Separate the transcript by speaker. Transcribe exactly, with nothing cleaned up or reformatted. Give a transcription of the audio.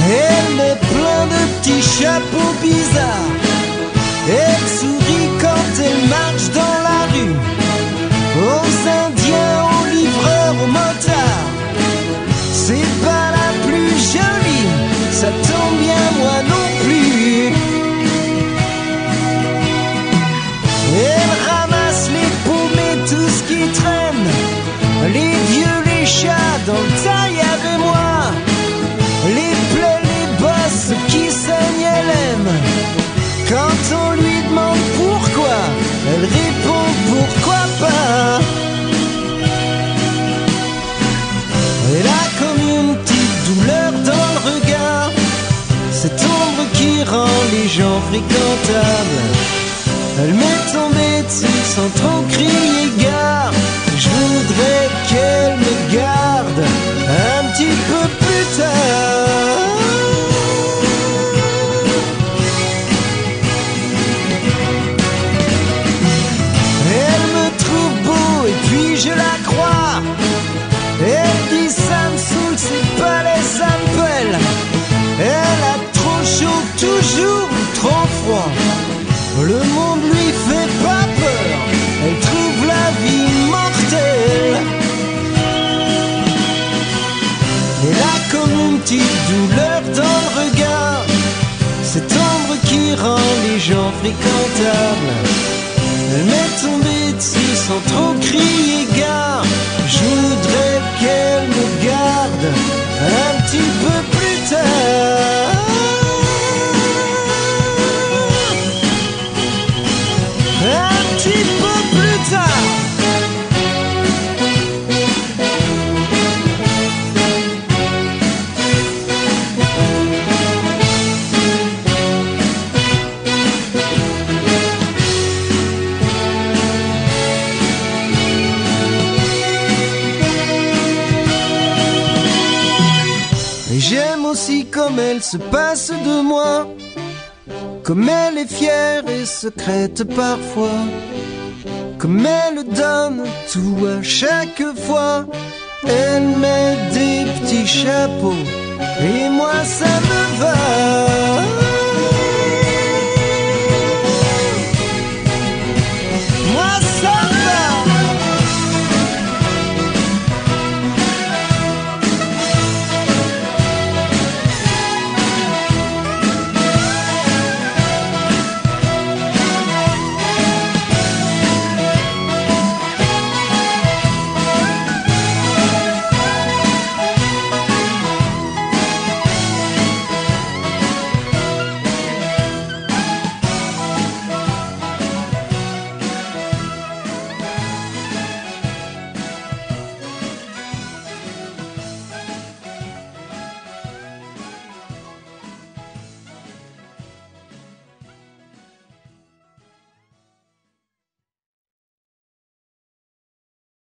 Speaker 1: Elle met plein de petits chapeaux bizarres. Elle sourit quand elle marche dans la rue, aux Indiens, aux livreurs, aux motards. C'est pas la plus jolie, ça tombe bien, moi non plus. Elle ramasse les paumés, tout ce qui traîne, les vieux, les chats dans le taillab et moi. Les plaies, les bosses qui saignent, elle aime. Quand on lui demande pourquoi, elle répond pourquoi pas. Elle a comme une petite douleur dans le regard, cette ombre qui rend les gens fréquentables. Elle m'est tombée dessus sans trop crier gare. Je voudrais qu'elle me garde un petit peu plus tard. Elle me trouve beau et puis je la crois. Elle dit ça me saoule, c'est pas les ça me pèle. Elle a trop chaud, toujours trop froid. Le monde lui fait pas peur, elle trouve la vie mortelle. Elle a comme une petite douleur dans le regard, cette ombre qui rend les gens fréquentables. Elle m'est tombée dessus sans trop crier gare. Je voudrais qu'elle me garde un petit peu plus tard. Un petit peu plus tard. Et j'aime aussi comme elle se passe de moi, comme elle est fière et secrète parfois, comme elle donne tout à chaque fois. Elle met des petits chapeaux et moi ça me va.